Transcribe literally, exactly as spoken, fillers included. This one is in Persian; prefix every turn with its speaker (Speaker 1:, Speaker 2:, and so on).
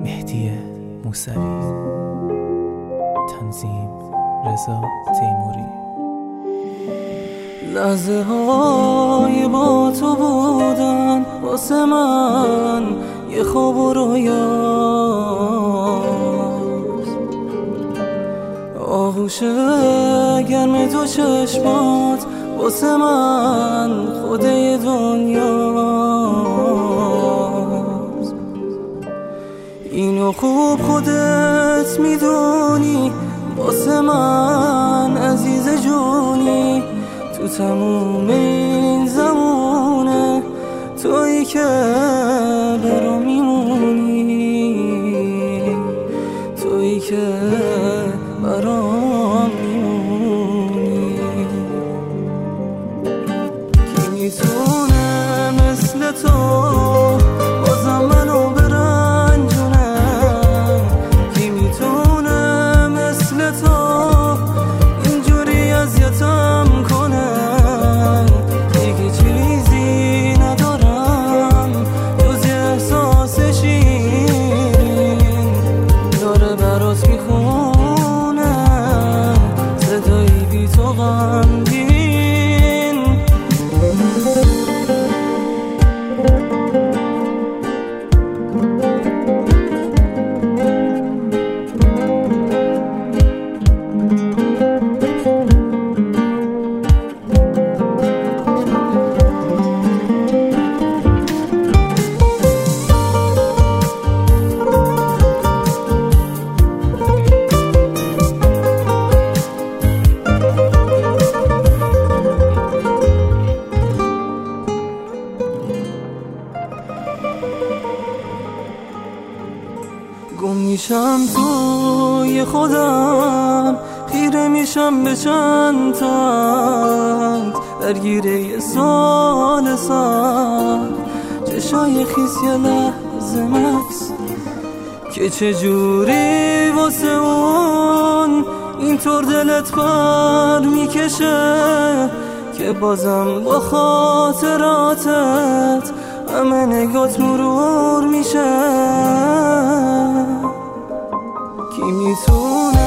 Speaker 1: مهدی موسوی، تنظیم رضا تیموری.
Speaker 2: لحظه های با تو بودن واسه من یه خواب و رویاست، آغوش گرم تو چشمات واسه من خوده دنیاست. اینو خوب خودت میدونی، واسه من عزیز جونی، تو تموم این زمونه تویی که برام میمونی، تویی که برام میمونی. کی میتونه مثل تو بازم منو برنجونه؟ کی میتونه مثل تو اینجوری اذیتم کنه؟ دیگه چیزی ندارم جز احساس شیرین داره برات میخونه، صدایی بی تو غمگین. گم میشم توی خودم، خیره میشم به چند تا درگیره یه سال سخت، چشای خیس یه لحظه مکس که چجوری واسه اون اینطور دلت پر میکشه که بازم با خاطراتت همه نگات مرور میشه. کی میتونه